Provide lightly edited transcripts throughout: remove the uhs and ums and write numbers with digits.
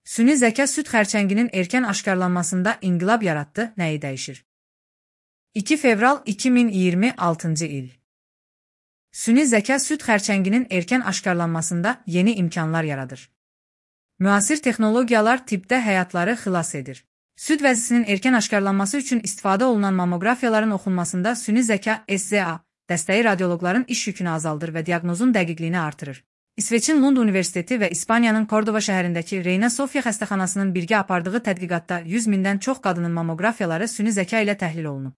Süni zəka süd xərçənginin erkən aşkarlanmasında inqilab yaratdı, nəyi dəyişir? 2 fevral 2026 il. Süni zəka süd xərçənginin erkən aşkarlanmasında yeni imkanlar yaradır. Müasir texnologiyalar tibbdə həyatları xilas edir. Süd vəzisinin erkən aşkarlanması üçün istifadə olunan mammografiyaların oxunmasında süni zəka SZA dəstəyi radioloqların iş yükünü azaldır və diaqnozun dəqiqliyini artırır. İsveçin Lund Universiteti və İspaniyanın Kordova şəhərindəki Reina Sofia xəstəxanasının birgə apardığı tədqiqatda 100 mindən çox qadının mammografiyaları süni zəka ilə təhlil olunub.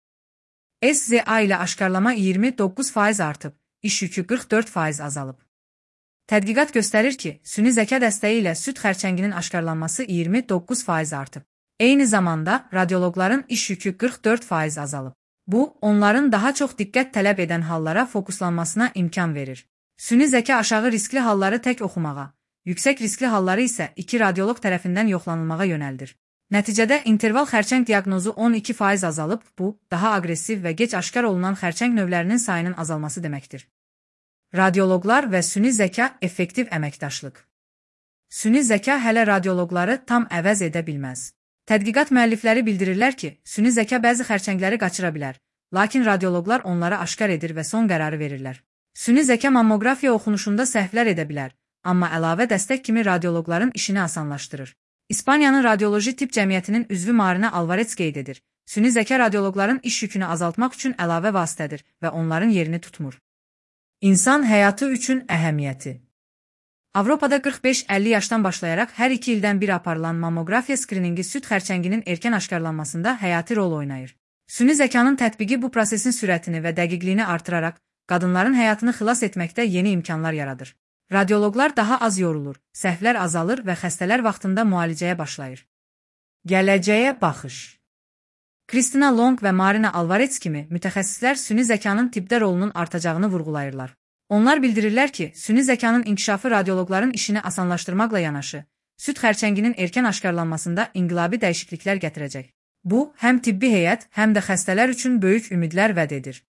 SZA ilə aşkarlama 29% artıb, iş yükü 44% azalıb. Tədqiqat göstərir ki, süni zəka dəstəyi ilə süd xərçənginin aşkarlanması 29% artıb. Eyni zamanda radioloqların iş yükü 44% azalıb. Bu, onların daha çox diqqət tələb edən hallara fokuslanmasına imkan verir. Süni zəka aşağı riskli halları tək oxumağa, yüksək riskli halları isə 2 radioloq tərəfindən yoxlanılmağa yönəldir. Nəticədə interval xərçəng diaqnozu 12% azalıb, bu, daha aqressiv və gec aşkar olunan xərçəng növlərinin sayının azalması deməkdir. Radioloqlar və süni zəka effektiv əməkdaşlıq. Süni zəka hələ radioloqları tam əvəz edə bilməz. Tədqiqat müəllifləri bildirirlər ki, süni zəka bəzi xərçəngləri qaçıra bilər, lakin radioloqlar onları aşkar edir və son qərarı verirlər. Süni zəka mammografiya oxunuşunda səhvlər edə bilər, amma əlavə dəstək kimi radioloqların işini asanlaşdırır. İspaniyanın Radioloji Tibb Cəmiyyətinin üzvü Marina Alvarez qeyd edir. Süni zəka radioloqların iş yükünü azaltmaq üçün əlavə vasitədir və onların yerini tutmur. İnsan həyatı üçün əhəmiyyəti. Avropada 45-50 yaşdan başlayaraq hər 2 ildən bir aparılan mammografiya skriningi süd xərçənginin erkən aşkarlanmasında həyati rol oynayır. Süni zəkanın tətbiqi bu prosesin sürətini və dəqiqliyini artıraraq, qadınların həyatını xilas etməkdə yeni imkanlar yaradır. Radioloqlar daha az yorulur, səhvlər azalır və xəstələr vaxtında müalicəyə başlayır. Gələcəyə baxış. Kristina Long və Marina Alvarez kimi mütəxəssislər süni zəkanın tibbdə rolunun artacağını vurğulayırlar. Onlar bildirirlər ki, süni zəkanın inkişafı radioloqların işini asanlaşdırmaqla yanaşı, süd xərçənginin erkən aşkarlanmasında inqilabi dəyişikliklər gətirəcək. Bu, həm tibbi heyət, həm də xəstələr üçün böyük ümidlər vəd edir.